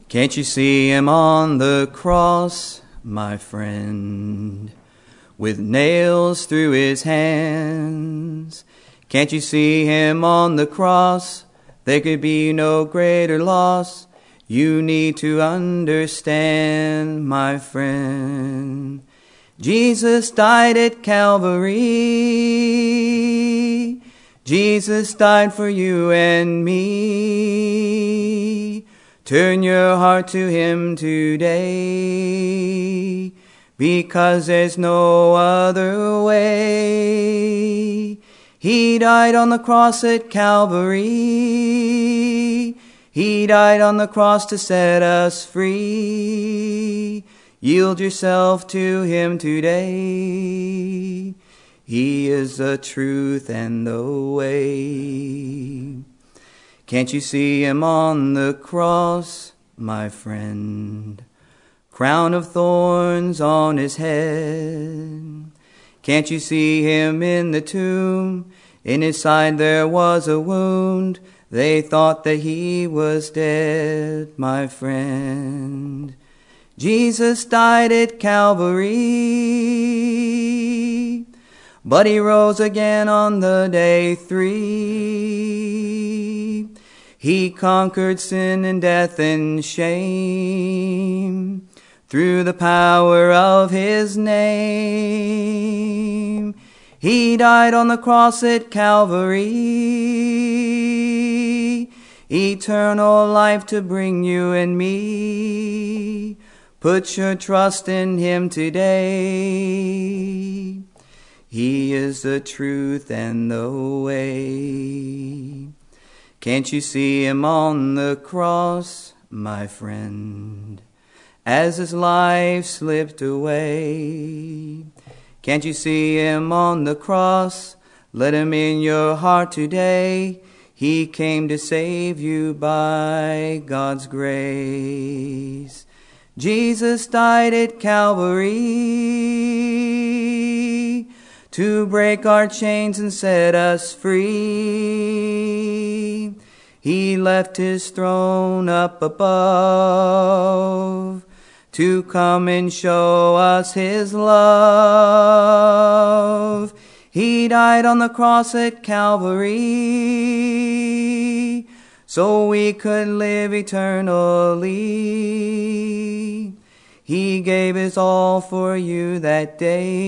Can't you see him on the cross, my friend, with nails through his hands? Can't you see him on the cross? There could be no greater loss. You need to understand, my friend. Jesus died at Calvary. Jesus died for you and me. Turn your heart to him today, because there's no other way. He died on the cross at Calvary. He died on the cross to set us free. Yield yourself to him today. He is the truth and the way. Can't you see him on the cross, my friend? Crown of thorns on his head. Can't you see him in the tomb? In his side there was a wound. They thought that he was dead, my friend. Jesus died at Calvary, but he rose again on the day 3. He conquered sin and death and shame through the power of his name. He died on the cross at Calvary, eternal life to bring you and me. Put your trust in him today. He is the truth and the way. Can't you see him on the cross, my friend, as his life slipped away? Can't you see him on the cross? Let him in your heart today. He came to save you by God's grace. Jesus died at Calvary to break our chains and set us free. He left his throne up above to come and show us his love. He died on the cross at Calvary so we could live eternally. He gave his all for you that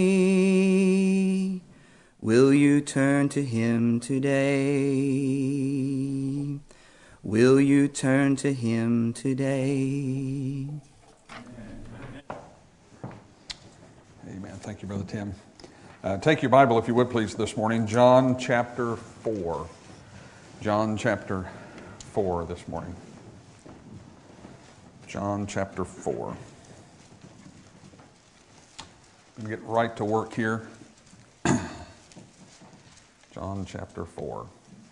day. Will you turn to him today? Will you turn to him today? Amen. Thank you, Brother Tim. Take your Bible, if you would, please, this morning. John chapter 4. John chapter 4 this morning. John chapter 4. I'm going to get right to work here. John chapter 4.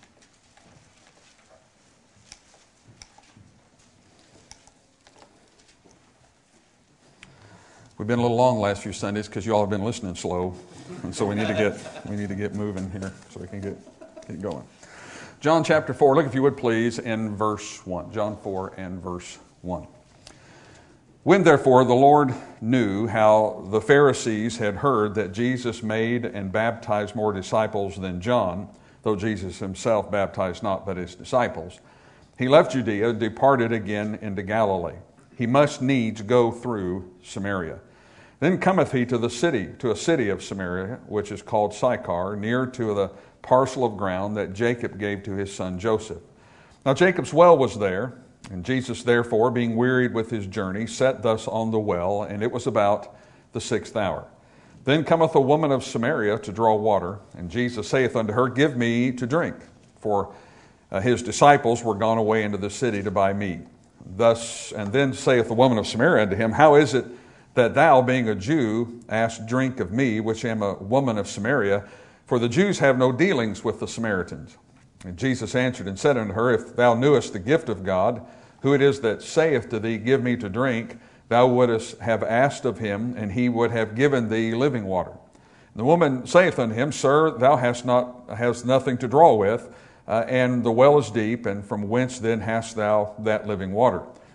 We've been a little long last few Sundays because you all have been listening slow, and so we need to get moving here so we can get going. John chapter 4. Look, if you would, please, in verse 1. John 4 and verse 1. When therefore the Lord knew how the Pharisees had heard that Jesus made and baptized more disciples than John, though Jesus himself baptized not but his disciples, he left Judea, departed again into Galilee. He must needs go through Samaria. Then cometh he to a city of Samaria, which is called Sychar, near to the parcel of ground that Jacob gave to his son Joseph. Now Jacob's well was there, and Jesus therefore, being wearied with his journey, sat thus on the well, and it was about the 6th hour. Then cometh a woman of Samaria to draw water, and Jesus saith unto her, Give me to drink, for his disciples were gone away into the city to buy meat. And then saith the woman of Samaria unto him, How is it that thou, being a Jew, ask drink of me, which am a woman of Samaria? For the Jews have no dealings with the Samaritans. And Jesus answered and said unto her, If thou knewest the gift of God, who it is that saith to thee, Give me to drink, thou wouldest have asked of him, and he would have given thee living water. And the woman saith unto him, Sir, thou hast nothing to draw with, and the well is deep, and from whence then hast thou that living water?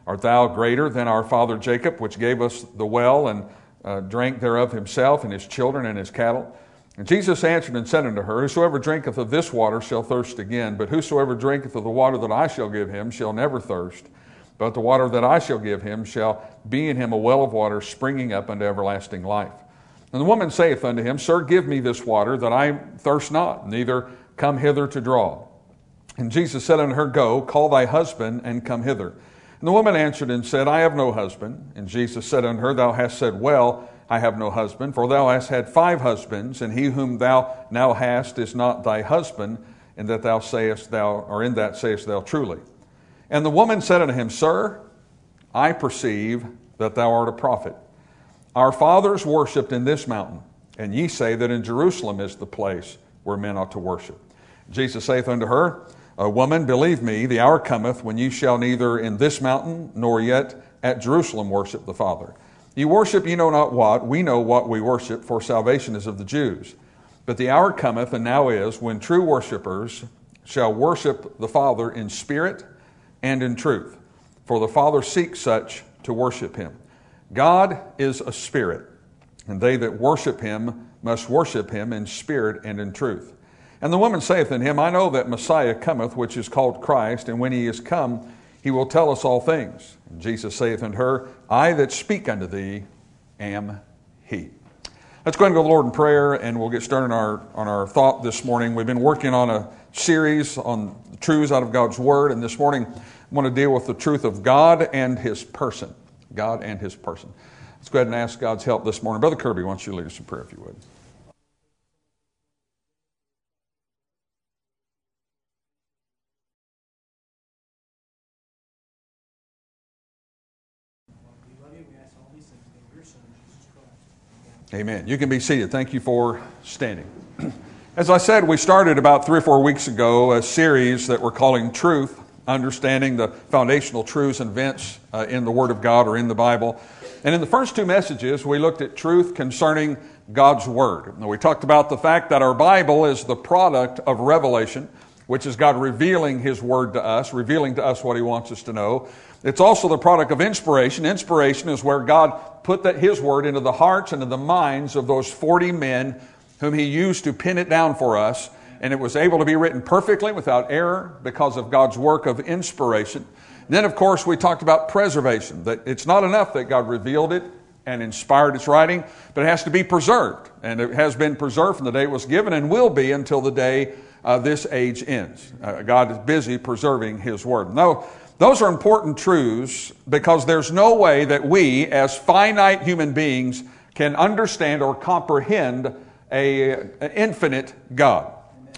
Art thou greater than our father Jacob, which gave us the well, and drank thereof himself, and his children, and his cattle? And Jesus answered and said unto her, Whosoever drinketh of this water shall thirst again, but whosoever drinketh of the water that I shall give him shall never thirst. But the water that I shall give him shall be in him a well of water springing up unto everlasting life. And the woman saith unto him, Sir, give me this water, that I thirst not, neither come hither to draw. And Jesus said unto her, Go, call thy husband, and come hither. And the woman answered and said, I have no husband. And Jesus said unto her, Thou hast said well, I have no husband, for thou hast had 5 husbands, and he whom thou now hast is not thy husband, and that thou sayest thou, or in that sayest thou truly. And the woman said unto him, Sir, I perceive that thou art a prophet. Our fathers worshipped in this mountain, and ye say that in Jerusalem is the place where men ought to worship. Jesus saith unto her, Woman, believe me, the hour cometh when ye shall neither in this mountain nor yet at Jerusalem worship the Father. Ye worship ye know not what, we know what we worship, for salvation is of the Jews. But the hour cometh, and now is, when true worshipers shall worship the Father in spirit and in truth. For the Father seeks such to worship him. God is a spirit, and they that worship him must worship him in spirit and in truth. And the woman saith unto him, I know that Messiah cometh, which is called Christ, and when he is come, he will tell us all things. And Jesus saith unto her, I that speak unto thee am he. Let's go ahead and go to the Lord in prayer, and we'll get started on our thought this morning. We've been working on a series on truths out of God's Word, and this morning I want to deal with the truth of God and his person. God and his person. Let's go ahead and ask God's help this morning. Brother Kirby, why don't you lead us in prayer if you would. Amen. You can be seated. Thank you for standing. As I said, we started about 3 or 4 weeks ago a series that we're calling Truth, understanding the foundational truths and events in the Word of God or in the Bible. And in the first 2 messages, we looked at truth concerning God's Word. Now, we talked about the fact that our Bible is the product of revelation, which is God revealing his Word to us, revealing to us what he wants us to know. It's also the product of inspiration. Inspiration is where God put his Word into the hearts and into the minds of those 40 men whom he used to pin it down for us. And it was able to be written perfectly without error because of God's work of inspiration. And then, of course, we talked about preservation, that it's not enough that God revealed it and inspired its writing, but it has to be preserved. And it has been preserved from the day it was given and will be until the day this age ends. God is busy preserving his Word. No, those are important truths because there's no way that we, as finite human beings, can understand or comprehend an infinite God.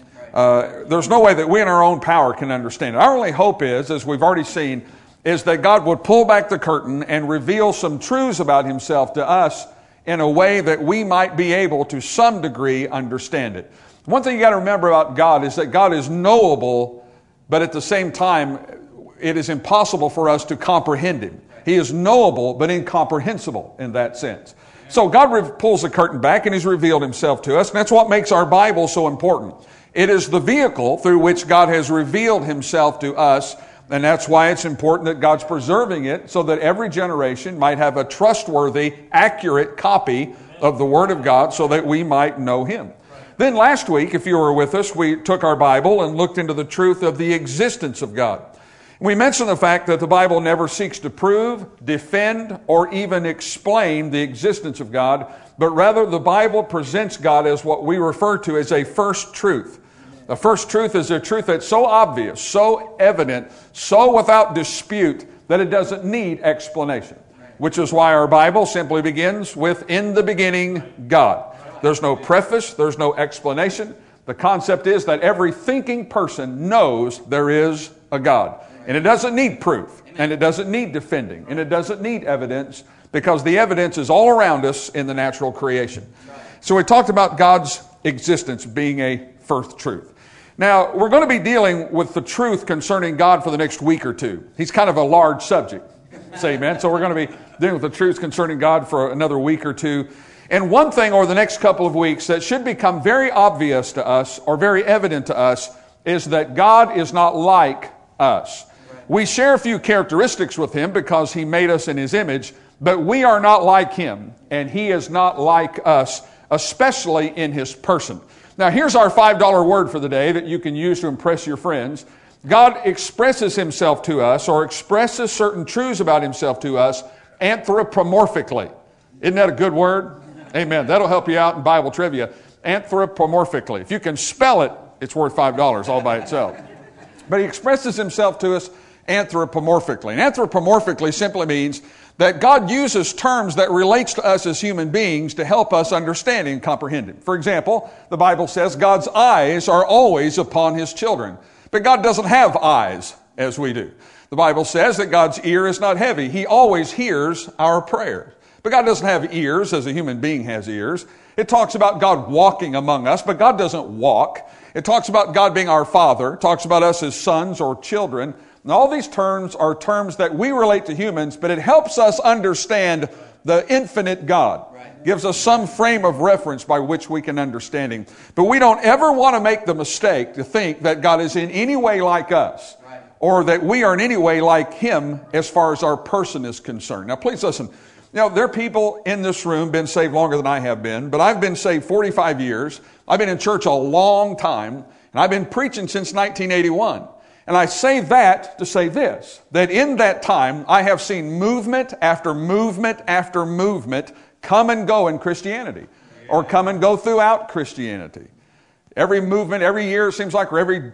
There's no way that we in our own power can understand it. Our only hope is, as we've already seen, is that God would pull back the curtain and reveal some truths about himself to us in a way that we might be able to some degree understand it. One thing you got to remember about God is that God is knowable, but at the same time, it is impossible for us to comprehend him. He is knowable, but incomprehensible in that sense. So God pulls the curtain back and he's revealed himself to us, and that's what makes our Bible so important. It is the vehicle through which God has revealed himself to us, and that's why it's important that God's preserving it so that every generation might have a trustworthy, accurate copy of the Word of God so that we might know him. Then last week, if you were with us, we took our Bible and looked into the truth of the existence of God. We mentioned the fact that the Bible never seeks to prove, defend, or even explain the existence of God, but rather the Bible presents God as what we refer to as a first truth. The first truth is a truth that's so obvious, so evident, so without dispute that it doesn't need explanation, which is why our Bible simply begins with, in the beginning, God. There's no preface, there's no explanation. The concept is that every thinking person knows there is a God. And it doesn't need proof, and it doesn't need defending, and it doesn't need evidence, because the evidence is all around us in the natural creation. So we talked about God's existence being a first truth. Now, we're going to be dealing with the truth concerning God for the next week or two. He's kind of a large subject. Say amen. So we're going to be dealing with the truth concerning God for another week or two. And one thing over the next couple of weeks that should become very obvious to us or very evident to us is that God is not like us. We share a few characteristics with Him because He made us in His image, but we are not like Him, and He is not like us, especially in His person. Now, here's our $5 word for the day that you can use to impress your friends. God expresses Himself to us, or expresses certain truths about Himself to us, anthropomorphically. Isn't that a good word? Amen. That'll help you out in Bible trivia. Anthropomorphically. If you can spell it, it's worth $5 all by itself. But He expresses Himself to us anthropomorphically. And anthropomorphically simply means that God uses terms that relates to us as human beings to help us understand and comprehend Him. For example, the Bible says God's eyes are always upon His children. But God doesn't have eyes as we do. The Bible says that God's ear is not heavy. He always hears our prayers. But God doesn't have ears as a human being has ears. It talks about God walking among us, but God doesn't walk. It talks about God being our Father. It talks about us as sons or children. And all these terms are terms that we relate to humans, but it helps us understand the infinite God. Gives us some frame of reference by which we can understand Him. But we don't ever want to make the mistake to think that God is in any way like us, or that we are in any way like Him as far as our person is concerned. Now please listen. There are people in this room been saved longer than I have been, but I've been saved 45 years. I've been in church a long time, and I've been preaching since 1981. And I say that to say this, that in that time, I have seen movement after movement after movement come and go in Christianity, or come and go throughout Christianity. Every movement, every year, it seems like, or every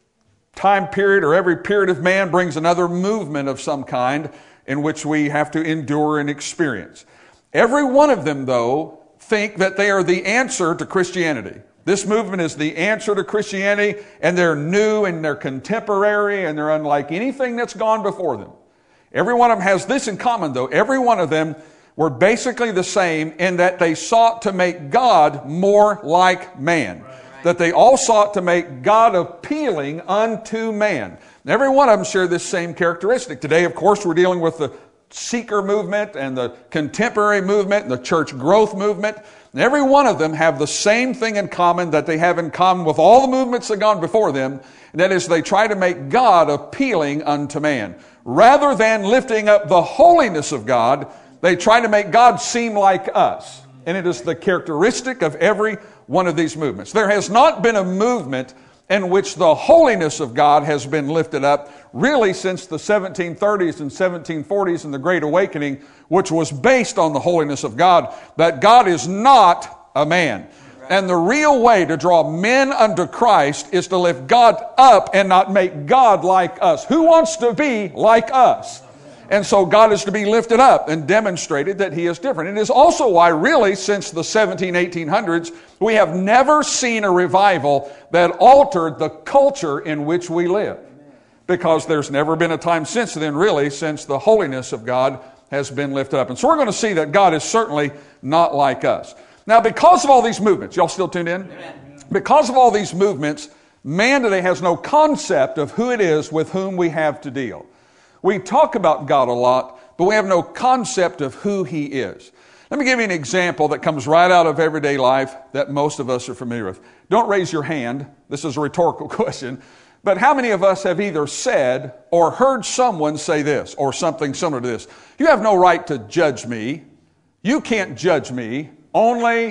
time period, or every period of man brings another movement of some kind in which we have to endure and experience. Every one of them, though, think that they are the answer to Christianity. This movement is the answer to Christianity, and they're new and they're contemporary and they're unlike anything that's gone before them. Every one of them has this in common, though. Every one of them were basically the same in that they sought to make God more like man. That they all sought to make God appealing unto man. Every one of them share this same characteristic. Today, of course, we're dealing with the seeker movement and the contemporary movement and the church growth movement. And every one of them have the same thing in common that they have in common with all the movements that have gone before them. And that is, they try to make God appealing unto man. Rather than lifting up the holiness of God, they try to make God seem like us. And it is the characteristic of every one of these movements. There has not been a movement in which the holiness of God has been lifted up really since the 1730s and 1740s and the Great Awakening, which was based on the holiness of God, that God is not a man. And the real way to draw men unto Christ is to lift God up and not make God like us. Who wants to be like us? And so God is to be lifted up and demonstrated that He is different. It is also why, really, since the 1800s, we have never seen a revival that altered the culture in which we live. Because there's never been a time since then, really, since the holiness of God has been lifted up. And so we're going to see that God is certainly not like us. Now, because of all these movements, y'all still tuned in? Amen. Because of all these movements, man today has no concept of who it is with whom we have to deal. We talk about God a lot, but we have no concept of who He is. Let me give you an example that comes right out of everyday life that most of us are familiar with. Don't raise your hand. This is a rhetorical question. But how many of us have either said or heard someone say this or something similar to this? You have no right to judge me. You can't judge me. Only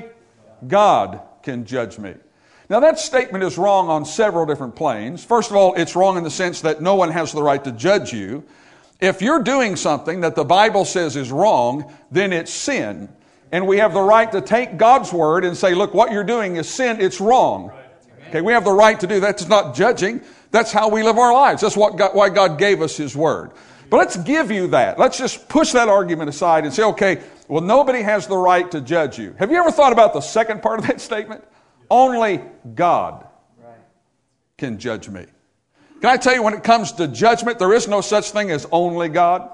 God can judge me. Now, that statement is wrong on several different planes. First of all, it's wrong in the sense that no one has the right to judge you. If you're doing something that the Bible says is wrong, then it's sin. And we have the right to take God's word and say, look, what you're doing is sin, it's wrong. Okay, we have the right to do that. It's not judging. That's how we live our lives. That's why God gave us His word. But let's give you that. Let's just push that argument aside and say, okay, well, nobody has the right to judge you. Have you ever thought about the second part of that statement? Only God can judge me. Can I tell you, when it comes to judgment, there is no such thing as only God.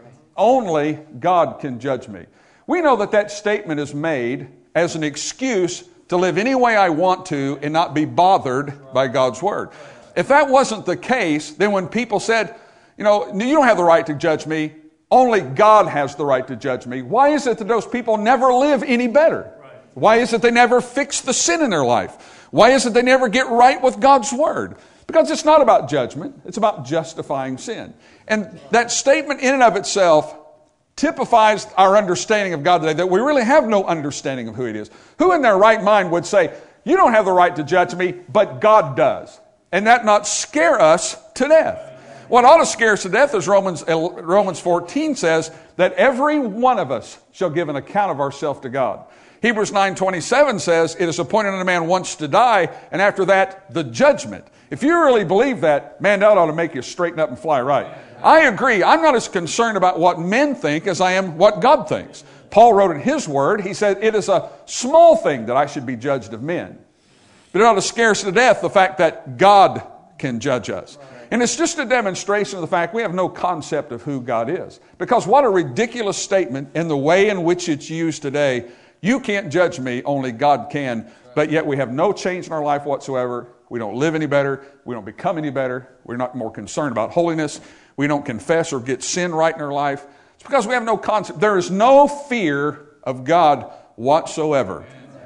Only God can judge me. We know that that statement is made as an excuse to live any way I want to and not be bothered by God's word. If that wasn't the case, then when people said, you don't have the right to judge me, only God has the right to judge me, why is it that those people never live any better? Why is it they never fix the sin in their life? Why is it they never get right with God's word? Because it's not about judgment. It's about justifying sin. And that statement in and of itself typifies our understanding of God today, that we really have no understanding of who He is. Who in their right mind would say, you don't have the right to judge me, but God does? And that not scare us to death. What ought to scare us to death is Romans 14 says that every one of us shall give an account of ourselves to God. Hebrews 9:27 says, it is appointed unto man once to die, and after that, the judgment. If you really believe that, man, that ought to make you straighten up and fly right. I agree. I'm not as concerned about what men think as I am what God thinks. Paul wrote in his word, he said, it is a small thing that I should be judged of men. But it ought to scare us to death, the fact that God can judge us. And it's just a demonstration of the fact we have no concept of who God is. Because what a ridiculous statement in the way in which it's used today. You can't judge me, only God can. But yet we have no change in our life whatsoever. We don't live any better. We don't become any better. We're not more concerned about holiness. We don't confess or get sin right in our life. It's because we have no concept. There is no fear of God whatsoever,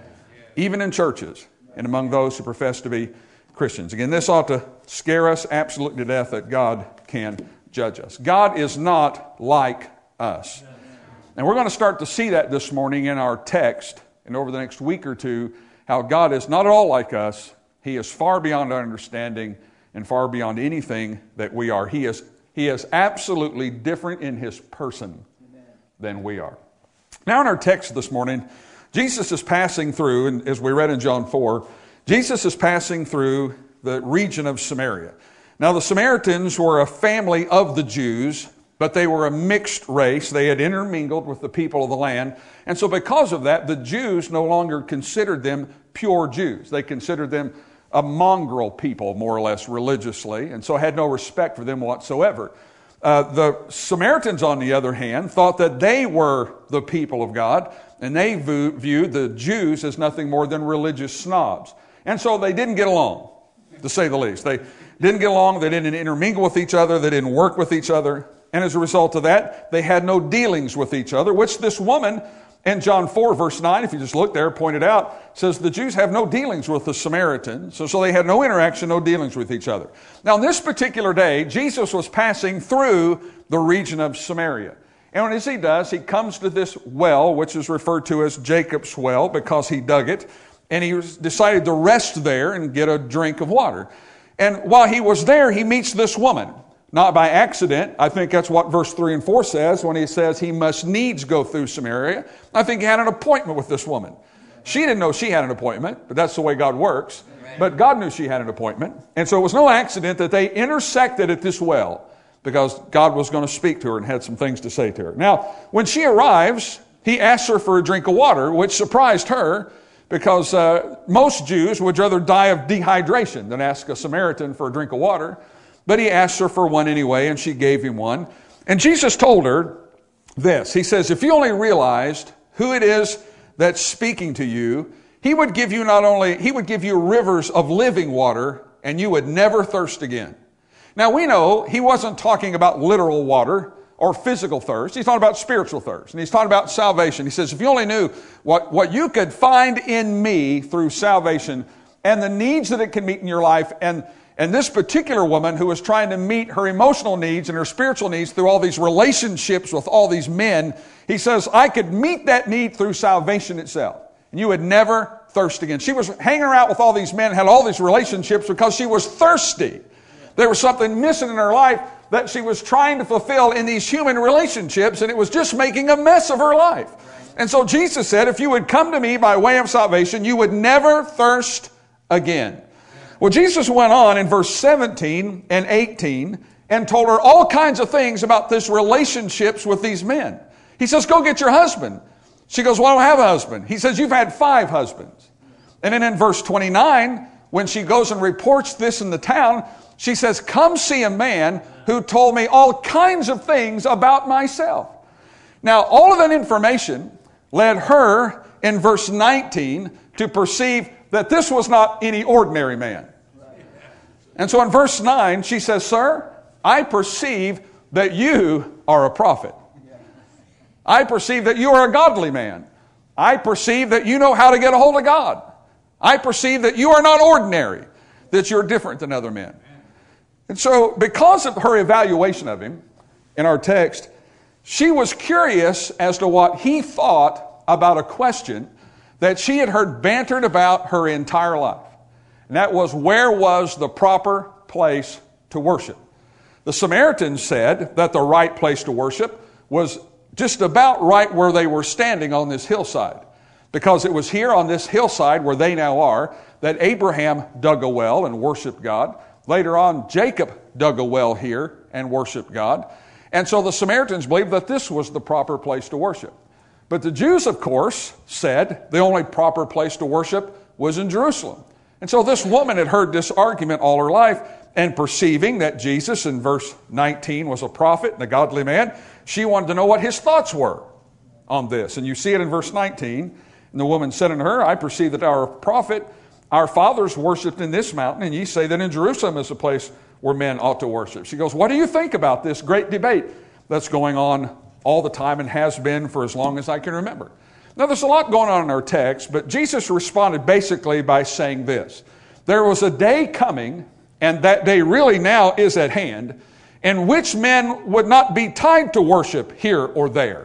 even in churches and among those who profess to be Christians. Again, this ought to scare us absolutely to death that God can judge us. God is not like us. And we're going to start to see that this morning in our text and over the next week or two, how God is not at all like us. He is far beyond our understanding and far beyond anything that we are. He is absolutely different in His person than we are. Now in our text this morning, Jesus is passing through, and as we read in John 4, Jesus is passing through the region of Samaria. Now the Samaritans were a family of the Jews, but they were a mixed race. They had intermingled with the people of the land. And so because of that, the Jews no longer considered them pure Jews. They considered them a mongrel people, more or less, religiously, and so had no respect for them whatsoever. The Samaritans, on the other hand, thought that they were the people of God, and they viewed the Jews as nothing more than religious snobs. And so they didn't get along, to say the least. They didn't get along, they didn't intermingle with each other, they didn't work with each other. And as a result of that, they had no dealings with each other, which this woman in John 4, verse 9, if you just look there, pointed out, says the Jews have no dealings with the Samaritans. So they had no interaction, no dealings with each other. Now, on this particular day, Jesus was passing through the region of Samaria. And as He does, He comes to this well, which is referred to as Jacob's well because he dug it. And He decided to rest there and get a drink of water. And while He was there, He meets this woman. Not by accident. I think that's what verse 3 and 4 says when He says He must needs go through Samaria. I think He had an appointment with this woman. She didn't know she had an appointment, but that's the way God works. But God knew she had an appointment. And so it was no accident that they intersected at this well because God was going to speak to her and had some things to say to her. Now, when she arrives, He asks her for a drink of water, which surprised her because most Jews would rather die of dehydration than ask a Samaritan for a drink of water. But He asked her for one anyway, and she gave Him one. And Jesus told her this. He says, if you only realized who it is that's speaking to you, He would give you He would give you rivers of living water, and you would never thirst again. Now we know He wasn't talking about literal water or physical thirst. He's talking about spiritual thirst. And He's talking about salvation. He says, if you only knew what you could find in Me through salvation and the needs that it can meet in your life, and this particular woman who was trying to meet her emotional needs and her spiritual needs through all these relationships with all these men, He says, I could meet that need through salvation itself. And you would never thirst again. She was hanging around with all these men, had all these relationships because she was thirsty. There was something missing in her life that she was trying to fulfill in these human relationships, and it was just making a mess of her life. And so Jesus said, if you would come to Me by way of salvation, you would never thirst again. Well, Jesus went on in verse 17 and 18 and told her all kinds of things about this relationships with these men. He says, go get your husband. She goes, well, I don't have a husband. He says, you've had 5 husbands. And then in verse 29, when she goes and reports this in the town, she says, come see a man who told me all kinds of things about myself. Now, all of that information led her in verse 19 to perceive that this was not any ordinary man. And so in verse 9, she says, sir, I perceive that you are a prophet. I perceive that you are a godly man. I perceive that you know how to get a hold of God. I perceive that you are not ordinary, that you're different than other men. And so because of her evaluation of him in our text, she was curious as to what he thought about a question that she had heard bantered about her entire life. And that was, where was the proper place to worship? The Samaritans said that the right place to worship was just about right where they were standing on this hillside. Because it was here on this hillside where they now are that Abraham dug a well and worshiped God. Later on, Jacob dug a well here and worshiped God. And so the Samaritans believed that this was the proper place to worship. But the Jews, of course, said the only proper place to worship was in Jerusalem. And so this woman had heard this argument all her life, and perceiving that Jesus in verse 19 was a prophet and a godly man, she wanted to know what his thoughts were on this. And you see it in verse 19. And the woman said unto her, I perceive that our prophet, our fathers worshipped in this mountain, and ye say that in Jerusalem is the place where men ought to worship. She goes, what do you think about this great debate that's going on all the time and has been for as long as I can remember? Now, there's a lot going on in our text, but Jesus responded basically by saying this. There was a day coming, and that day really now is at hand, in which men would not be tied to worship here or there,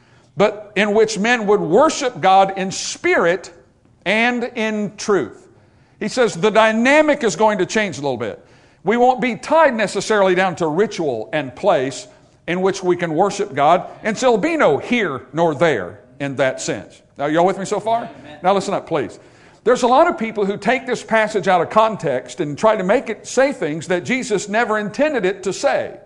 but in which men would worship God in spirit and in truth. He says the dynamic is going to change a little bit. We won't be tied necessarily down to ritual and place in which we can worship God, and so there'll be no here nor there in that sense. Now, y'all with me so far? Amen. Now listen up, please. There's a lot of people who take this passage out of context and try to make it say things that Jesus never intended it to say.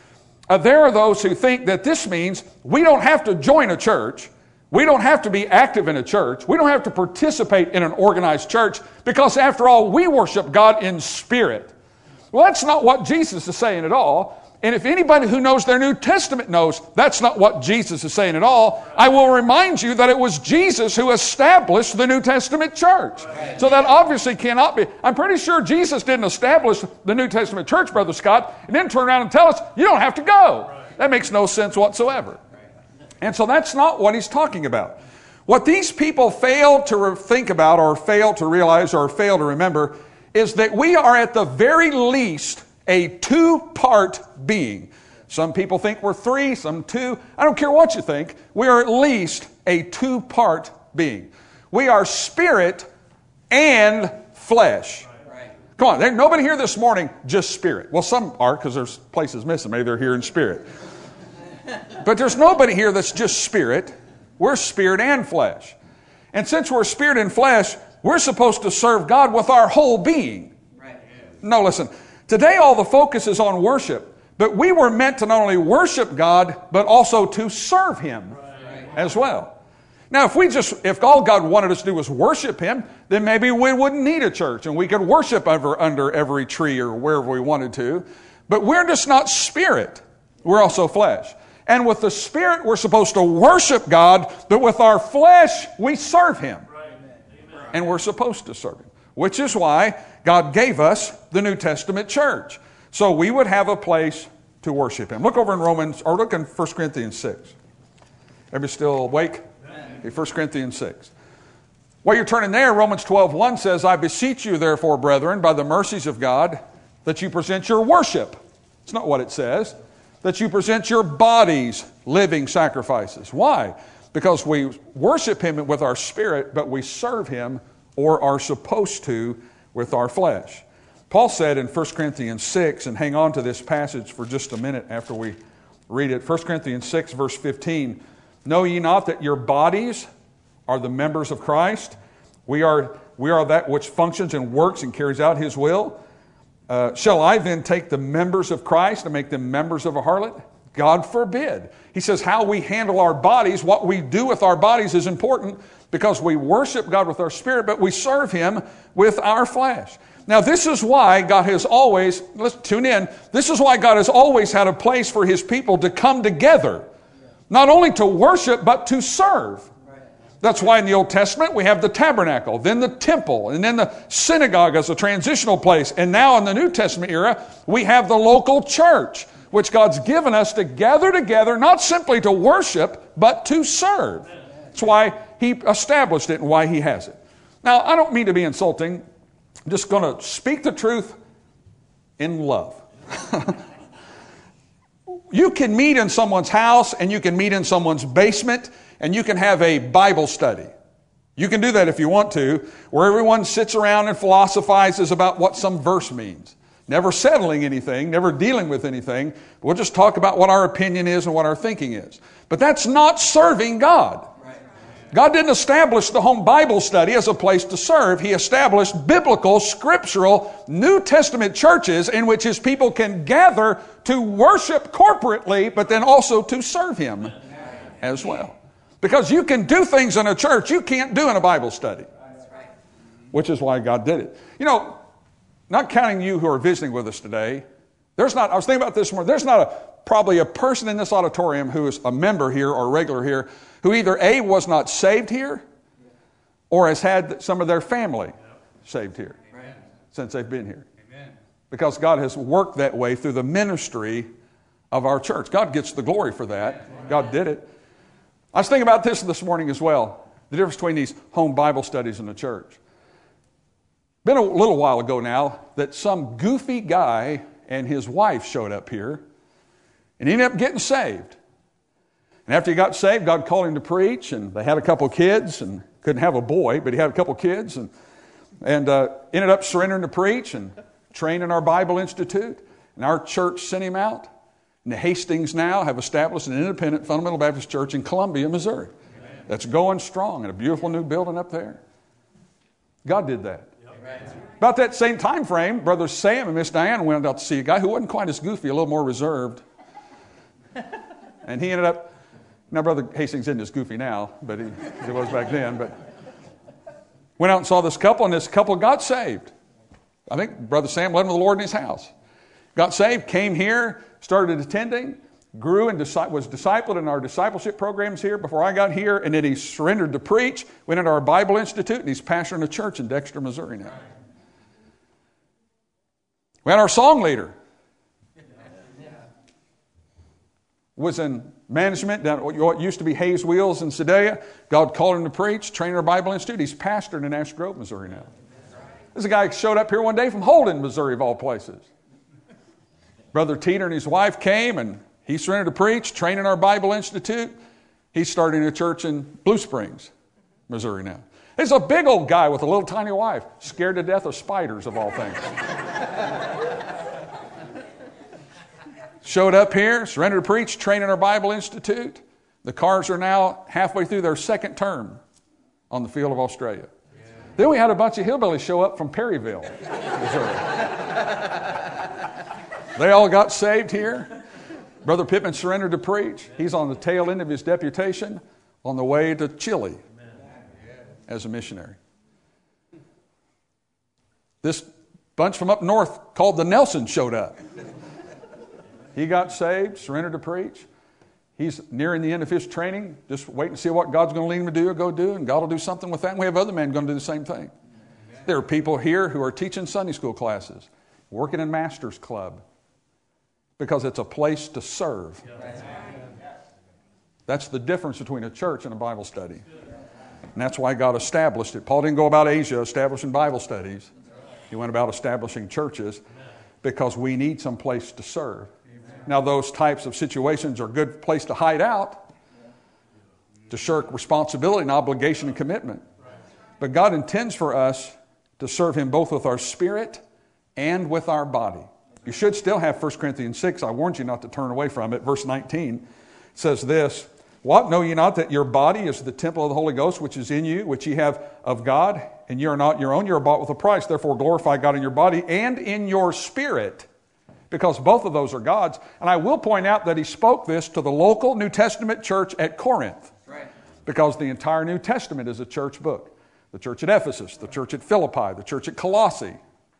There are those who think that this means we don't have to join a church, we don't have to be active in a church, we don't have to participate in an organized church, because after all, we worship God in spirit. Well, that's not what Jesus is saying at all. And if anybody who knows their New Testament knows that's not what Jesus is saying at all, I will remind you that it was Jesus who established the New Testament church. So that obviously cannot be. I'm pretty sure Jesus didn't establish the New Testament church, Brother Scott, and then turn around and tell us, you don't have to go. That makes no sense whatsoever. And so that's not what he's talking about. What these people fail to think about, or fail to realize, or fail to remember, is that we are at the very least a two-part being. Some people think we're three, some two. I don't care what you think. We are at least a two-part being. We are spirit and flesh. Come on, there's nobody here this morning just spirit. Well, some are because there's places missing. Maybe they're here in spirit. But there's nobody here that's just spirit. We're spirit and flesh. And since we're spirit and flesh, we're supposed to serve God with our whole being. No, listen. Today all the focus is on worship, but we were meant to not only worship God, but also to serve Him as well. Now, if all God wanted us to do was worship Him, then maybe we wouldn't need a church and we could worship under every tree or wherever we wanted to. But we're just not spirit. We're also flesh. And with the spirit, we're supposed to worship God, but with our flesh, we serve Him. And we're supposed to serve Him. Which is why God gave us the New Testament church. So we would have a place to worship Him. Look over in look in 1 Corinthians 6. Everybody still awake? Okay, 1 Corinthians 6. While you're turning there, Romans 12:1 says, I beseech you, therefore, brethren, by the mercies of God, that you present your worship. It's not what it says. That you present your bodies living sacrifices. Why? Because we worship Him with our spirit, but we serve Him, or are supposed to, with our flesh. Paul said in 1 Corinthians 6, and hang on to this passage for just a minute after we read it. 1 Corinthians 6, verse 15. Know ye not that your bodies are the members of Christ? We are that which functions and works and carries out His will. Shall I then take the members of Christ and make them members of a harlot? God forbid. He says how we handle our bodies, what we do with our bodies is important, because we worship God with our spirit, but we serve Him with our flesh. Now, this is why God has always, let's tune in, this is why God has always had a place for His people to come together. Not only to worship, but to serve. That's why in the Old Testament we have the tabernacle, then the temple, and then the synagogue as a transitional place. And now in the New Testament era, we have the local church, which God's given us to gather together, not simply to worship, but to serve. That's why He established it and why He has it. Now, I don't mean to be insulting. I'm just going to speak the truth in love. You can meet in someone's house, and you can meet in someone's basement, and you can have a Bible study. You can do that if you want to, where everyone sits around and philosophizes about what some verse means. Never settling anything, never dealing with anything. We'll just talk about what our opinion is and what our thinking is. But that's not serving God. God didn't establish the home Bible study as a place to serve. He established biblical, scriptural, New Testament churches in which His people can gather to worship corporately, but then also to serve Him as well. Because you can do things in a church you can't do in a Bible study. Which is why God did it. You know, not counting you who are visiting with us today, I was thinking about this more, there's not probably a person in this auditorium who is a member here or a regular here who either A, was not saved here, or has had some of their family saved here since they've been here. Because God has worked that way through the ministry of our church. God gets the glory for that. God did it. I was thinking about this morning as well, the difference between these home Bible studies in the church. Been a little while ago now that some goofy guy and his wife showed up here, and he ended up getting saved. And after he got saved, God called him to preach, and they had a couple of kids, and couldn't have a boy, but he had a couple of kids, and ended up surrendering to preach and trained in our Bible Institute. And our church sent him out. And the Hastings now have established an independent fundamental Baptist church in Columbia, Missouri. That's going strong, and a beautiful new building up there. God did that. About that same time frame, Brother Sam and Miss Diane went out to see a guy who wasn't quite as goofy, a little more reserved. And he ended up, now Brother Hastings isn't as goofy now, but he was back then. But went out and saw this couple, and this couple got saved. I think Brother Sam led him to the Lord in his house. Got saved, came here, started attending, grew and was discipled in our discipleship programs here before I got here, and then he surrendered to preach, went into our Bible Institute, and he's pastoring a church in Dexter, Missouri now. We had our song leader. Was in management down at what used to be Hayes Wheels in Sedalia. God called him to preach, train our Bible Institute. He's pastoring in Ash Grove, Missouri now. There's a guy who showed up here one day from Holden, Missouri, of all places. Brother Teeter and his wife came, and he surrendered to preach, training our Bible Institute. He's starting a church in Blue Springs, Missouri now. He's a big old guy with a little tiny wife, scared to death of spiders, of all things. Showed up here, surrendered to preach, training our Bible Institute. The Cars are now halfway through their second term on the field of Australia. Yeah. Then we had a bunch of hillbillies show up from Perryville, Missouri. They all got saved here. Brother Pittman surrendered to preach. He's on the tail end of his deputation on the way to Chile as a missionary. This bunch from up north called the Nelson showed up. He got saved, surrendered to preach. He's nearing the end of his training, just waiting to see what God's going to lead him to do or go do, and God will do something with that. And we have other men going to do the same thing. There are people here who are teaching Sunday school classes, working in Master's Club, because it's a place to serve. That's the difference between a church and a Bible study. And that's why God established it. Paul didn't go about Asia establishing Bible studies. He went about establishing churches because we need some place to serve. Now, those types of situations are a good place to hide out, to shirk responsibility and obligation and commitment. But God intends for us to serve Him both with our spirit and with our body. You should still have 1 Corinthians 6. I warned you not to turn away from it. Verse 19 says this, "What, know ye not that your body is the temple of the Holy Ghost, which is in you, which ye have of God, and ye are not your own, ye are bought with a price. Therefore glorify God in your body and in your spirit," because both of those are God's. And I will point out that he spoke this to the local New Testament church at Corinth. Right. Because the entire New Testament is a church book. The church at Ephesus, the church at Philippi, the church at Colossae,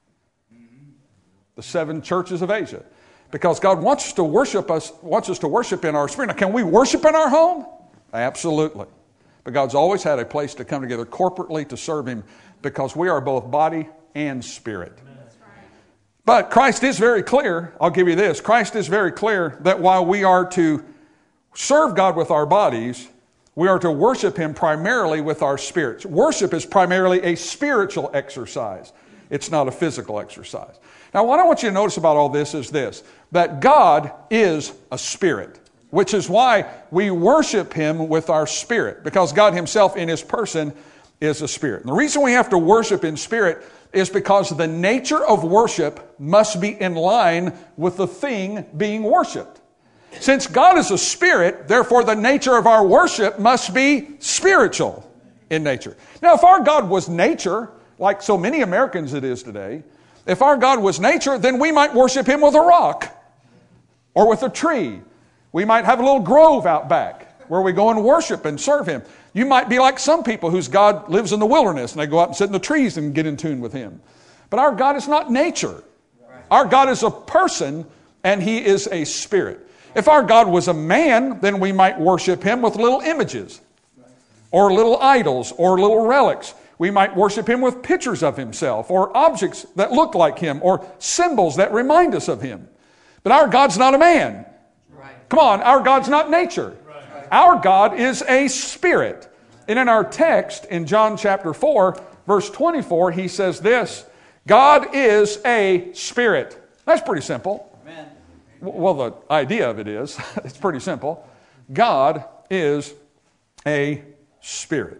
the 7 churches of Asia. Because God wants us to worship in our spirit. Now, can we worship in our home? Absolutely. But God's always had a place to come together corporately to serve Him because we are both body and spirit. But Christ is very clear, I'll give you this, Christ is very clear that while we are to serve God with our bodies, we are to worship Him primarily with our spirits. Worship is primarily a spiritual exercise. It's not a physical exercise. Now, what I want you to notice about all this is this, that God is a spirit, which is why we worship him with our spirit, because God himself in his person is a spirit. And the reason we have to worship in spirit is because the nature of worship must be in line with the thing being worshiped. Since God is a spirit, therefore the nature of our worship must be spiritual in nature. Now, if our God was nature, like so many Americans it is today, if our God was nature, then we might worship him with a rock or with a tree. We might have a little grove out back where we go and worship and serve him. You might be like some people whose God lives in the wilderness and they go out and sit in the trees and get in tune with him. But our God is not nature. Our God is a person and he is a spirit. If our God was a man, then we might worship him with little images or little idols or little relics. We might worship him with pictures of himself or objects that look like him or symbols that remind us of him. But our God's not a man. Come on, our God's not nature. Our God is a spirit. And in our text in John chapter 4, verse 24, he says this, God is a spirit. That's pretty simple. Amen. Well, the idea of it is, it's pretty simple. God is a spirit.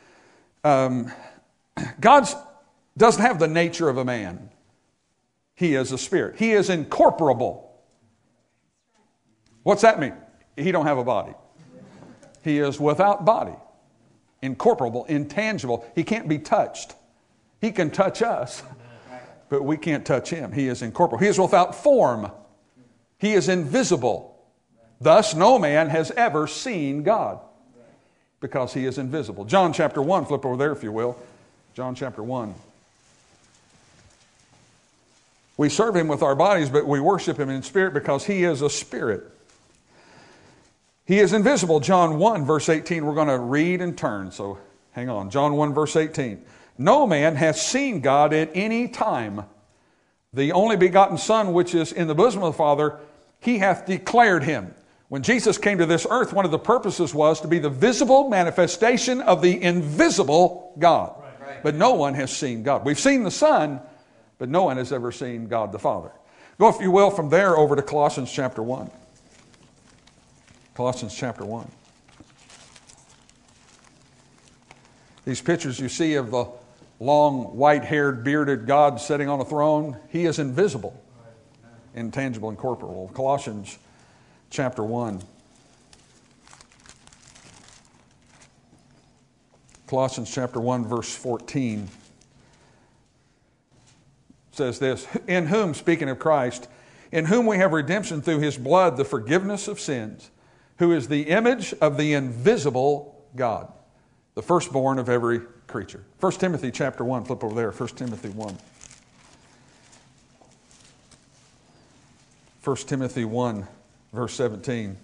God doesn't have the nature of a man. He is a spirit. He is incorporable. What's that mean? He don't have a body. He is without body. Incorporable, intangible. He can't be touched. He can touch us, but we can't touch him. He is incorporeal. He is without form. He is invisible. Thus, no man has ever seen God because he is invisible. John chapter 1, flip over there if you will. John chapter 1. We serve him with our bodies, but we worship him in spirit because he is a spirit. He is invisible. John 1, verse 18. We're going to read and turn, so hang on. John 1, verse 18. No man hath seen God at any time. The only begotten Son, which is in the bosom of the Father, he hath declared him. When Jesus came to this earth, one of the purposes was to be the visible manifestation of the invisible God. Right. But no one has seen God. We've seen the Son, but no one has ever seen God the Father. Go, if you will, from there over to Colossians chapter 1. Colossians chapter 1. These pictures you see of the long, white-haired, bearded God sitting on a throne, he is invisible, intangible, incorporeal. Colossians chapter 1. Colossians chapter 1, verse 14 says this, in whom, speaking of Christ, in whom we have redemption through his blood, the forgiveness of sins, who is the image of the invisible God, the firstborn of every creature. 1 Timothy chapter 1, flip over there, 1 Timothy 1. 1 Timothy 1, verse 17.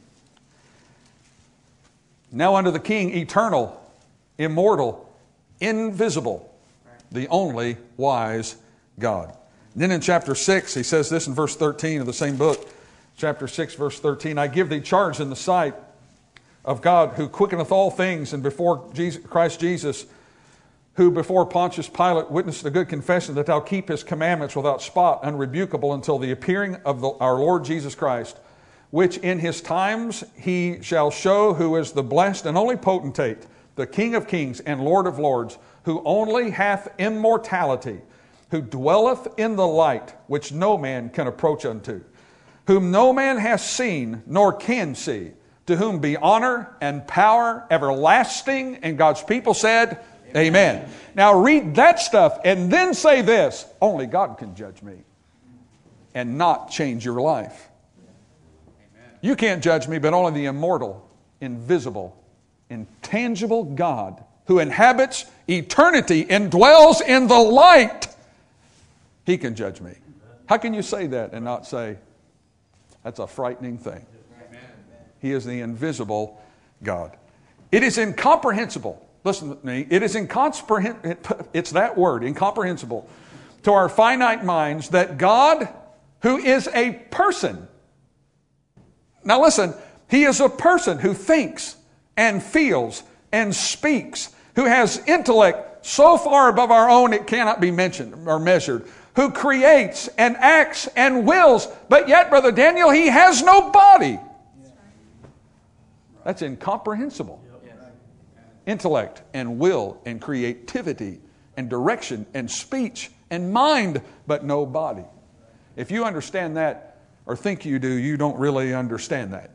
Now unto the King, eternal, immortal, invisible, the only wise God. And then in chapter 6, he says this in verse 13 of the same book. Chapter 6, verse 13, I give thee charge in the sight of God, who quickeneth all things, and before Christ Jesus, who before Pontius Pilate witnessed a good confession, that thou keep his commandments without spot, unrebukable, until the appearing of our Lord Jesus Christ, which in his times he shall show who is the blessed and only potentate, the King of kings and Lord of lords, who only hath immortality, who dwelleth in the light, which no man can approach unto, whom no man hath seen nor can see, to whom be honor and power everlasting. And God's people said, Amen. Now read that stuff and then say this, only God can judge me and not change your life. You can't judge me, but only the immortal, invisible, intangible God who inhabits eternity and dwells in the light, he can judge me. How can you say that and not say, that's a frightening thing? He is the invisible God. It is incomprehensible. Listen to me. It is it's that word, incomprehensible, to our finite minds that God, who is a person. Now listen, he is a person who thinks and feels and speaks, who has intellect so far above our own it cannot be mentioned or measured, who creates and acts and wills, but yet, Brother Daniel, he has no body. That's incomprehensible. Intellect and will and creativity and direction and speech and mind, but no body. If you understand that or think you do, you don't really understand that.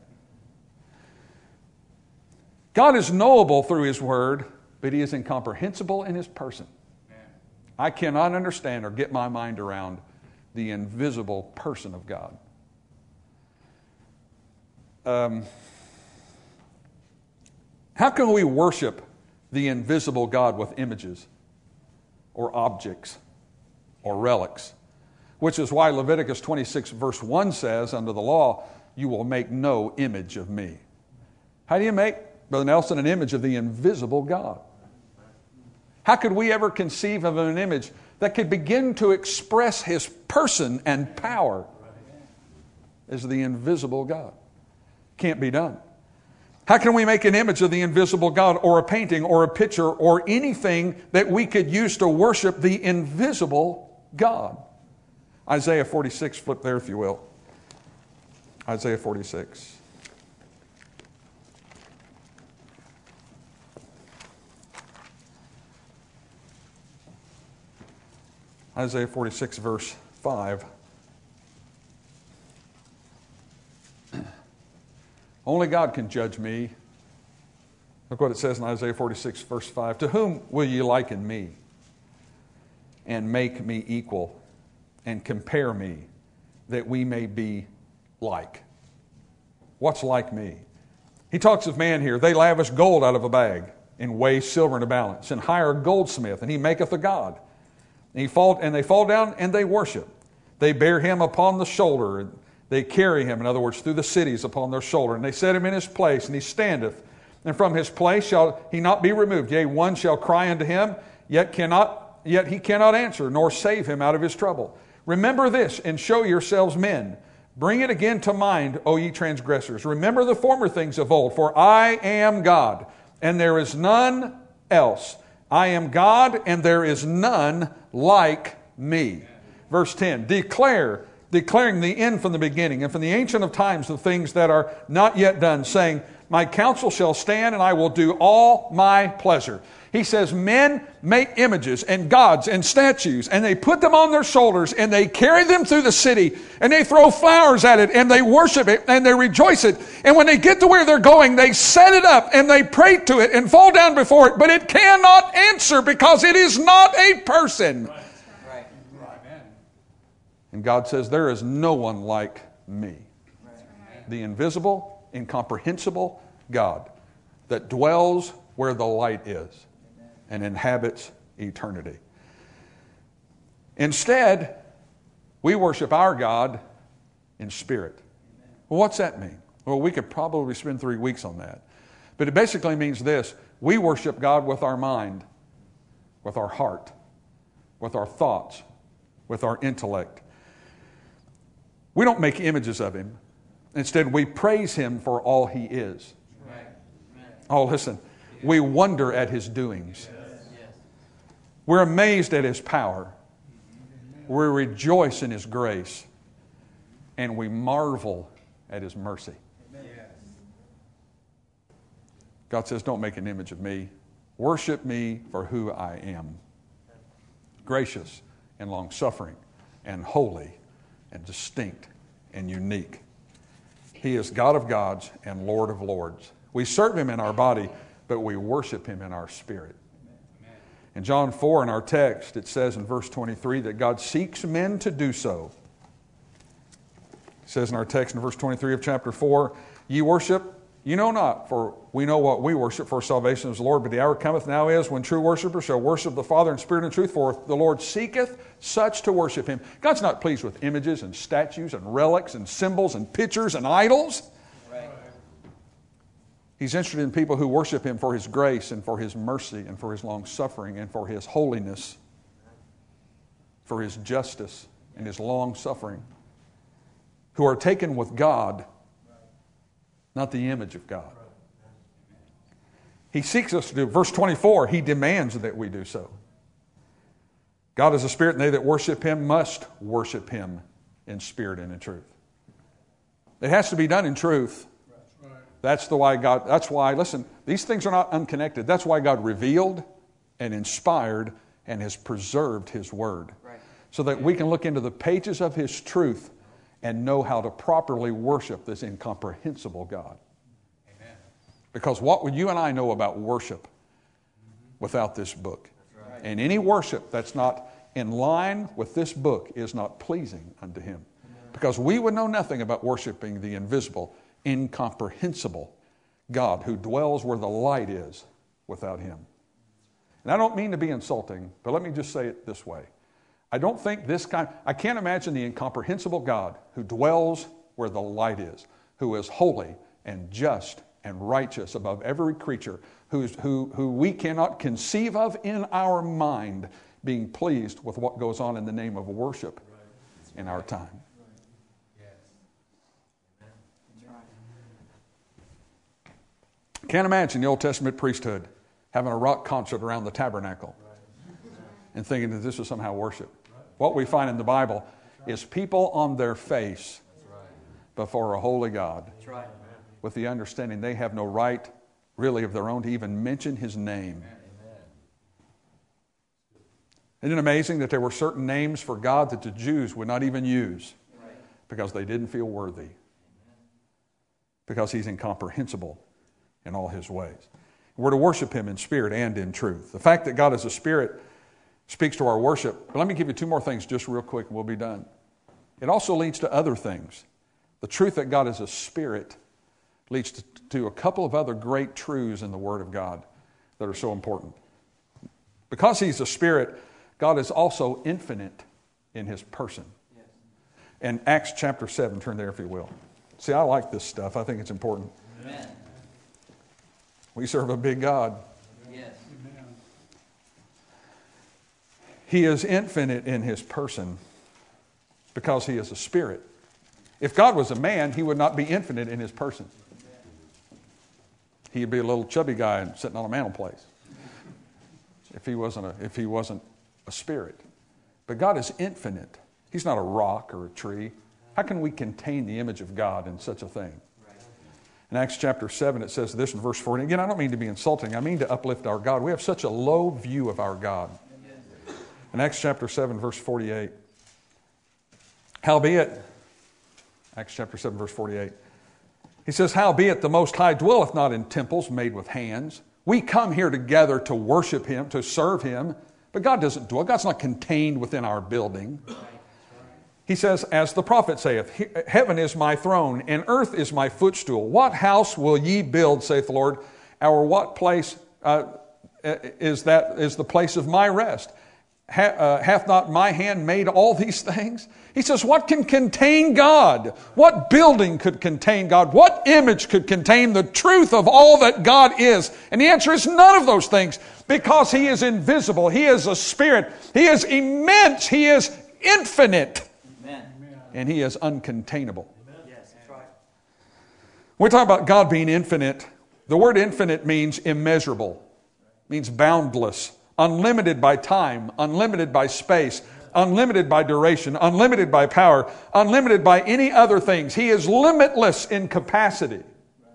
God is knowable through His Word, but He is incomprehensible in His person. I cannot understand or get my mind around the invisible person of God. How can we worship the invisible God with images or objects or relics? Which is why Leviticus 26 verse 1 says, under the law, you will make no image of me. How do you make, Brother Nelson, an image of the invisible God? How could we ever conceive of an image that could begin to express His person and power as the invisible God? Can't be done. How can we make an image of the invisible God, or a painting or a picture or anything that we could use to worship the invisible God? Isaiah 46, flip there if you will. Isaiah 46. Isaiah 46 verse 5. Only God can judge me. Look what it says in Isaiah 46 verse 5. To whom will you liken me and make me equal and compare me that we may be like? What's like me? He talks of man here. They lavish gold out of a bag and weigh silver in a balance and hire a goldsmith, and he maketh a god. And they fall down and they worship. They bear him upon the shoulder. They carry him, in other words, through the cities upon their shoulder. And they set him in his place, and he standeth. And from his place shall he not be removed. Yea, one shall cry unto him, yet he cannot answer, nor save him out of his trouble. Remember this, and show yourselves men. Bring it again to mind, O ye transgressors. Remember the former things of old, for I am God, and there is none else. I am God, and there is none like me. Verse 10, declaring the end from the beginning, and from the ancient of times the things that are not yet done, saying, my counsel shall stand, and I will do all my pleasure. He says men make images and gods and statues, and they put them on their shoulders, and they carry them through the city, and they throw flowers at it, and they worship it, and they rejoice it. And when they get to where they're going, they set it up, and they pray to it, and fall down before it, but it cannot answer because it is not a person. Right. And God says, there is no one like me. The invisible, incomprehensible God that dwells where the light is and inhabits eternity. Instead, we worship our God in spirit. Well, what's that mean? Well, we could probably spend 3 weeks on that. But it basically means this. We worship God with our mind, with our heart, with our thoughts, with our intellect. We don't make images of Him. Instead, we praise Him for all He is. Oh, listen. We wonder at His doings. We're amazed at His power. We rejoice in His grace. And we marvel at His mercy. God says, don't make an image of me. Worship me for who I am. Gracious and long-suffering and holy and distinct and unique. He is God of gods and Lord of lords. We serve Him in our body, but we worship Him in our spirit. In John 4, in our text, it says in verse 23 that God seeks men to do so. It says in our text in verse 23 of chapter 4, ye worship, you know not, for we know what we worship, for salvation is the Lord, but the hour cometh now is when true worshipers shall worship the Father in spirit and truth, for the Lord seeketh such to worship Him. God's not pleased with images and statues and relics and symbols and pictures and idols. Right. He's interested in people who worship Him for His grace and for His mercy and for His long suffering and for His holiness, for His justice and His long suffering, who are taken with God, not the image of God. He seeks us to do. Verse 24, He demands that we do so. God is a spirit, and they that worship Him must worship Him in spirit and in truth. It has to be done in truth. That's why, listen, these things are not unconnected. That's why God revealed and inspired and has preserved His Word. Right. So that we can look into the pages of His truth and know how to properly worship this incomprehensible God. Amen. Because what would you and I know about worship without this book? Right. And any worship that's not in line with this book is not pleasing unto Him. Amen. Because we would know nothing about worshiping the invisible, incomprehensible God who dwells where the light is without Him. And I don't mean to be insulting, but let me just say it this way. I can't imagine the incomprehensible God who dwells where the light is, who is holy and just and righteous above every creature, who we cannot conceive of in our mind, being pleased with what goes on in the name of worship in our time. Can't imagine the Old Testament priesthood having a rock concert around the tabernacle and thinking that this is somehow worship. What we find in the Bible is people on their face before a holy God with the understanding they have no right really of their own to even mention His name. Isn't it amazing that there were certain names for God that the Jews would not even use because they didn't feel worthy, because He's incomprehensible in all His ways. We're to worship Him in spirit and in truth. The fact that God is a spirit speaks to our worship. But let me give you two more things just real quick and we'll be done. It also leads to other things. The truth that God is a spirit leads to a couple of other great truths in the Word of God that are so important. Because He's a spirit, God is also infinite in His person. And Acts chapter 7, turn there if you will. See, I like this stuff. I think it's important. Amen. We serve a big God. Yes. He is infinite in His person because He is a spirit. If God was a man, He would not be infinite in His person. He'd be a little chubby guy sitting on a mantel place if he wasn't a spirit. But God is infinite. He's not a rock or a tree. How can we contain the image of God in such a thing? In Acts chapter 7, it says this in verse 14. Again, I don't mean to be insulting. I mean to uplift our God. We have such a low view of our God. In Acts chapter 7, verse 48. Howbeit, Acts chapter 7, verse 48. He says, howbeit the Most High dwelleth not in temples made with hands. We come here together to worship Him, to serve Him. But God doesn't dwell. God's not contained within our building. He says, as the prophet saith, heaven is my throne, and earth is my footstool. What house will ye build, saith the Lord? Or what place is the place of my rest? Hath not my hand made all these things? He says, what can contain God? What building could contain God? What image could contain the truth of all that God is? And the answer is none of those things, because He is invisible. He is a spirit. He is immense. He is infinite. And He is uncontainable. Yes, that's right. When we talk about God being infinite, the word infinite means immeasurable, means boundless, unlimited by time, unlimited by space, unlimited by duration, unlimited by power, unlimited by any other things. He is limitless in capacity.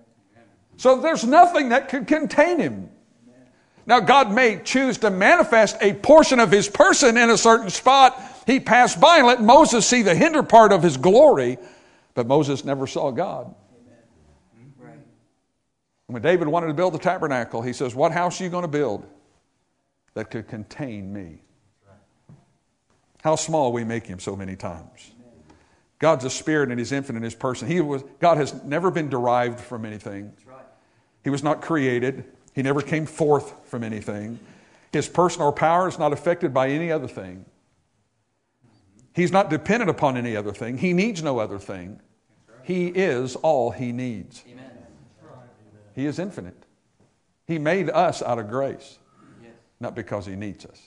So there's nothing that could contain Him. Now, God may choose to manifest a portion of His person in a certain spot. He passed by and let Moses see the hinder part of His glory, but Moses never saw God. Right. When David wanted to build the tabernacle, he says, what house are you going to build that could contain me? How small we make Him so many times. God's a spirit and He's infinite in His person. God has never been derived from anything. He was not created. He never came forth from anything. His person or power is not affected by any other thing. He's not dependent upon any other thing. He needs no other thing. He is all He needs. Amen. He is infinite. He made us out of grace, not because He needs us.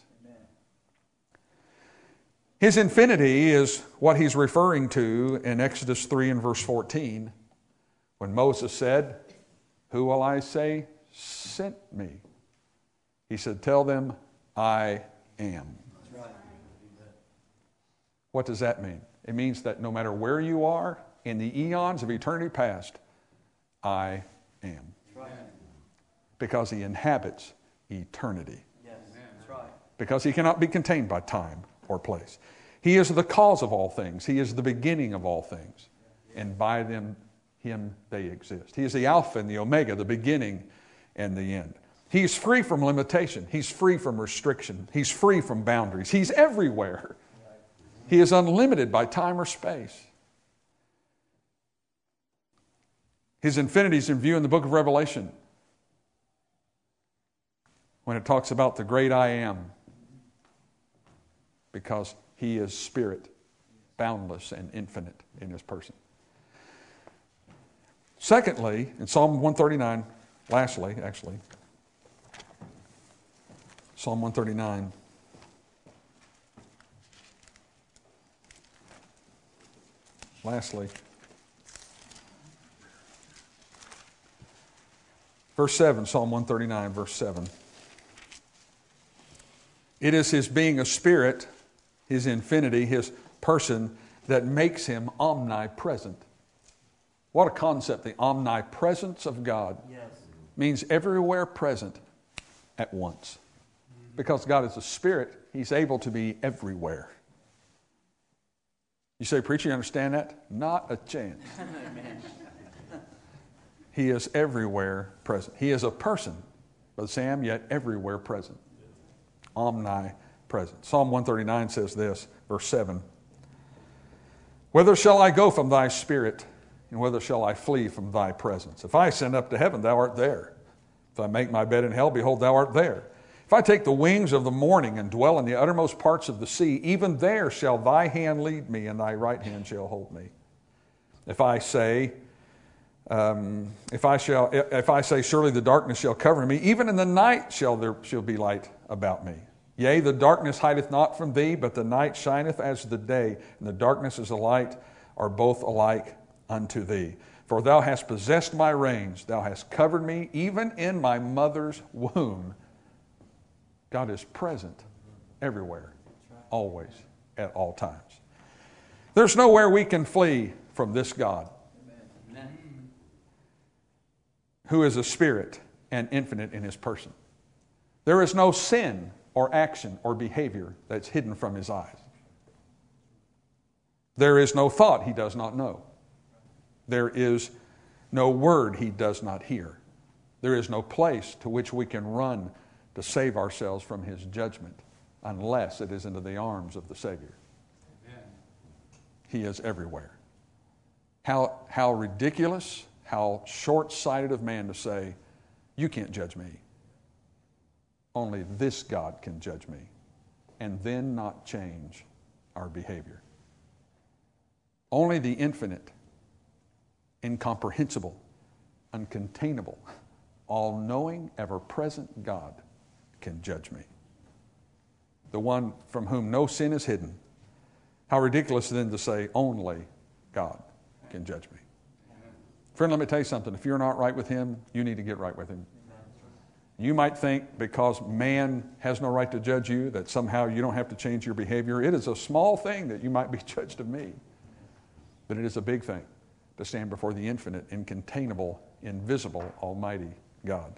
His infinity is what He's referring to in Exodus 3 and verse 14, when Moses said, who will I say sent me. He said, tell them, I am. What does that mean? It means that no matter where you are in the eons of eternity past, I am. Because he inhabits eternity. Because he cannot be contained by time or place. He is the cause of all things. He is the beginning of all things. And by him they exist. He is the Alpha and the Omega, the beginning and the end. He's free from limitation. He's free from restriction. He's free from boundaries. He's everywhere. He is unlimited by time or space. His infinity is in view in the book of Revelation when it talks about the great I am, because he is spirit, boundless and infinite in his person. Secondly, in Psalm 139, lastly, actually, Psalm 139. Lastly, verse 7, Psalm 139, verse 7. It is his being a spirit, his infinity, his person, that makes him omnipresent. What a concept, the omnipresence of God. Yes. Means everywhere present at once. Because God is a spirit, he's able to be everywhere. You say, preacher, you understand that? Not a chance. He is everywhere present. He is a person, Brother Sam, yet everywhere present. Omnipresent. Psalm 139 says this, verse 7. Whither shall I go from thy spirit, and whither shall I flee from thy presence? If I ascend up to heaven, thou art there. If I make my bed in hell, behold, thou art there. If I take the wings of the morning and dwell in the uttermost parts of the sea, even there shall thy hand lead me, and thy right hand shall hold me. If I say, surely the darkness shall cover me, even in the night shall be light about me. Yea, the darkness hideth not from thee, but the night shineth as the day, and the darkness as the light are both alike unto thee. For thou hast possessed my reins, thou hast covered me, even in my mother's womb. God is present everywhere, always, at all times. There's nowhere we can flee from this God, who is a spirit and infinite in his person. There is no sin or action or behavior that's hidden from his eyes. There is no thought he does not know. There is no word he does not hear. There is no place to which we can run to save ourselves from his judgment unless it is into the arms of the Savior. Amen. He is everywhere. How ridiculous, how short-sighted of man to say, you can't judge me. Only this God can judge me, and then not change our behavior. Only the infinite, incomprehensible, uncontainable, all-knowing, ever-present God can judge me. The one from whom no sin is hidden. How ridiculous then to say only God can judge me. Friend, let me tell you something. If you're not right with him, you need to get right with him. You might think because man has no right to judge you that somehow you don't have to change your behavior. It is a small thing that you might be judged of me. But it is a big thing to stand before the infinite, incontainable, invisible, almighty God.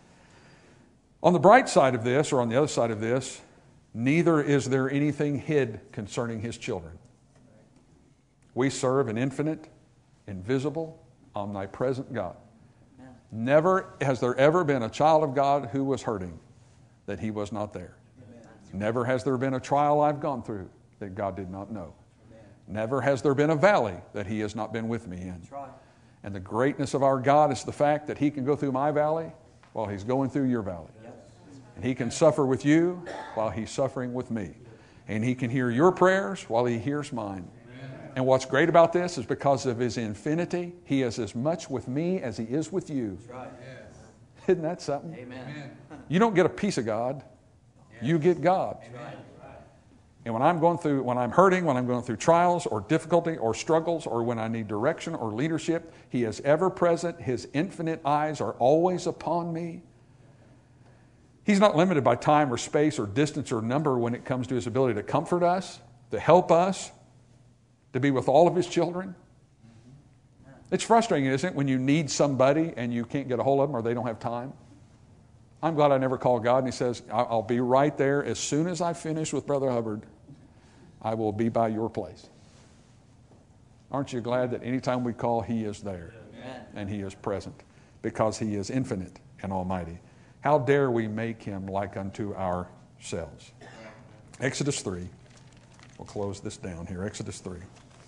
On the bright side of this, or on the other side of this, neither is there anything hid concerning his children. We serve an infinite, invisible, omnipresent God. Never has there ever been a child of God who was hurting that he was not there. Never has there been a trial I've gone through that God did not know. Never has there been a valley that he has not been with me in. And the greatness of our God is the fact that he can go through my valley while he's going through your valley. And he can suffer with you while he's suffering with me. And he can hear your prayers while he hears mine. And what's great about this is because of his infinity, he is as much with me as he is with you. That's right. Isn't that something? Amen. You don't get a piece of God. You get God. Amen. And when I'm hurting, when I'm going through trials or difficulty or struggles, or when I need direction or leadership, he is ever present. His infinite eyes are always upon me. He's not limited by time or space or distance or number when it comes to His ability to comfort us, to help us, to be with all of His children. It's frustrating, isn't it, when you need somebody and you can't get a hold of them or they don't have time? I'm glad I never called God, and He says, I'll be right there. As soon as I finish with Brother Hubbard, I will be by your place. Aren't you glad that anytime we call, He is there? Amen. And He is present because He is infinite and almighty. How dare we make Him like unto ourselves? Exodus 3. We'll close this down here. Exodus 3.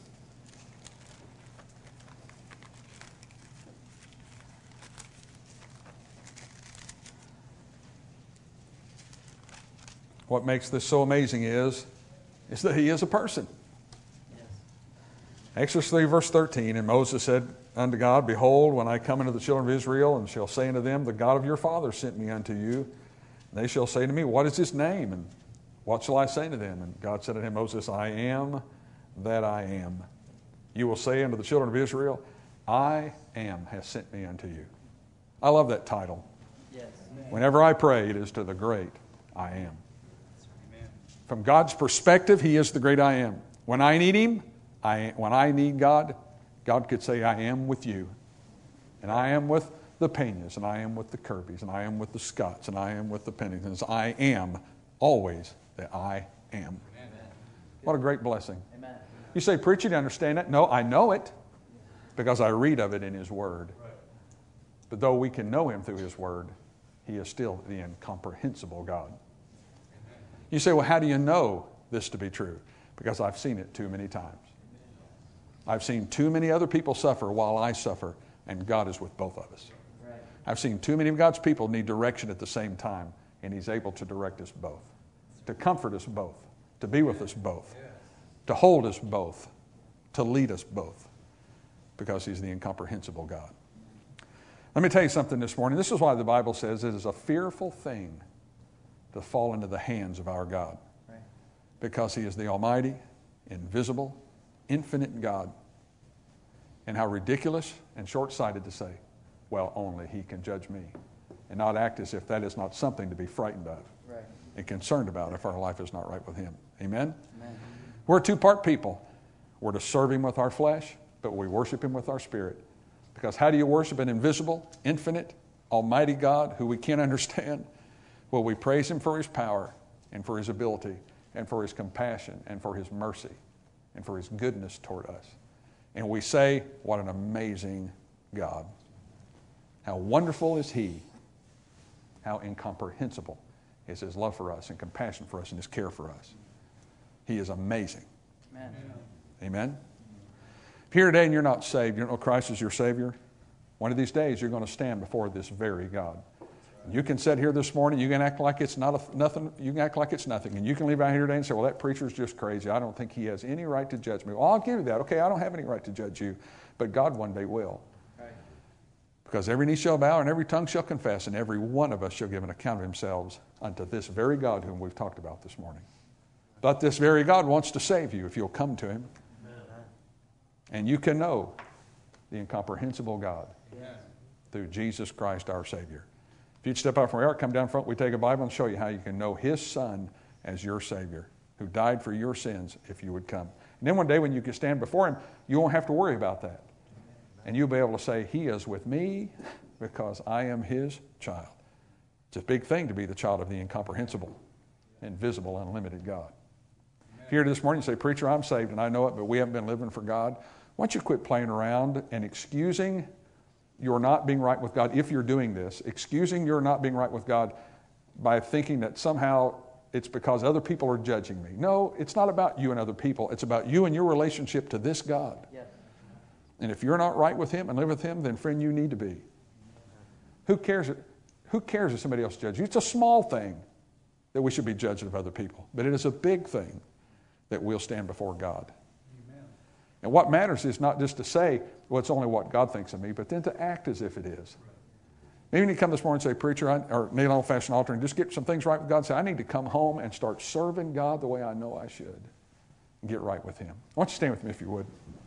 What makes this so amazing is that He is a person. Yes. Exodus 3, verse 13, and Moses said unto God, Behold, when I come into the children of Israel, and shall say unto them, The God of your father sent me unto you. And they shall say to me, What is His name? And what shall I say to them? And God said unto him, Moses, I am that I am. You will say unto the children of Israel, I am has sent me unto you. I love that title. Yes. Whenever I pray, it is to the great I am. From God's perspective, He is the great I am. When I need Him, when I need God, God could say, I am with you. And I am with the Peñas, and I am with the Kirbys, and I am with the Scotts, and I am with the Penningtons. I am always that I am. Amen. What a great blessing. Amen. You say, preacher, do you understand that? No, I know it because I read of it in His Word. But though we can know Him through His Word, He is still the incomprehensible God. You say, well, how do you know this to be true? Because I've seen it too many times. I've seen too many other people suffer while I suffer, and God is with both of us. Right. I've seen too many of God's people need direction at the same time, and He's able to direct us both, to comfort us both, to be with us both, to hold us both, to lead us both, because He's the incomprehensible God. Let me tell you something this morning. This is why the Bible says it is a fearful thing to fall into the hands of our God. Right. Because He is the almighty, invisible, infinite God. And how ridiculous and short-sighted to say, well, only He can judge me. And not act as if that is not something to be frightened of. Right. And concerned about if our life is not right with Him. Amen? Amen. We're a two-part people. We're to serve Him with our flesh, but we worship Him with our spirit. Because how do you worship an invisible, infinite, almighty God who we can't understand? Well, we praise Him for His power and for His ability and for His compassion and for His mercy and for His goodness toward us. And we say, what an amazing God. How wonderful is He. How incomprehensible is His love for us and compassion for us and His care for us. He is amazing. Amen. Amen? If you're here today and you're not saved, you don't know Christ is your Savior, one of these days you're going to stand before this very God. You can sit here this morning, you can act like it's nothing, you can act like it's nothing, and you can leave out here today and say, well, that preacher's just crazy. I don't think he has any right to judge me. Well, I'll give you that. Okay, I don't have any right to judge you, but God one day will. Right. Because every knee shall bow and every tongue shall confess, and every one of us shall give an account of themselves unto this very God whom we've talked about this morning. But this very God wants to save you if you'll come to Him. Amen. And you can know the incomprehensible God through Jesus Christ our Savior. If you'd step out from here, come down front, we take a Bible and show you how you can know His Son as your Savior, who died for your sins if you would come. And then one day when you can stand before Him, you won't have to worry about that. And you'll be able to say, He is with me because I am His child. It's a big thing to be the child of the incomprehensible, invisible, unlimited God. If you're here this morning and say, preacher, I'm saved and I know it, but we haven't been living for God, why don't you quit playing around and excusing you're not being right with God, if you're doing this, excusing you're not being right with God by thinking that somehow it's because other people are judging me. No, it's not about you and other people. It's about you and your relationship to this God. Yes. And if you're not right with Him and live with Him, then friend, you need to be. Who cares if somebody else judges you? It's a small thing that we should be judged of other people. But it is a big thing that we'll stand before God. And what matters is not just to say, well, it's only what God thinks of me, but then to act as if it is. Maybe you need to come this morning and say, preacher, or kneel on an old-fashioned altar and just get some things right with God and say, I need to come home and start serving God the way I know I should and get right with Him. I want you to stand with me if you would.